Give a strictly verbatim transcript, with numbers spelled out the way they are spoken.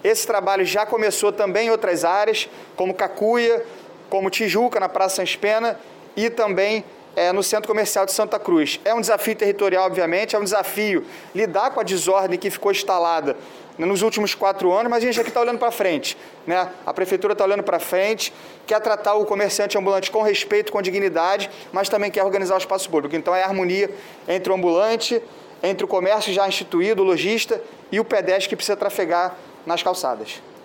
Esse trabalho já começou também em outras áreas, como Cacuia, como Tijuca, na Praça Sans Pena, e também é, no Centro Comercial de Santa Cruz. É um desafio territorial, obviamente, é um desafio lidar com a desordem que ficou instalada nos últimos quatro anos, mas a gente aqui está olhando para frente, né? A Prefeitura está olhando para frente, quer tratar o comerciante ambulante com respeito, com dignidade, mas também quer organizar o espaço público. Então é a harmonia entre o ambulante, entre o comércio já instituído, o lojista e o pedestre que precisa trafegar nas calçadas.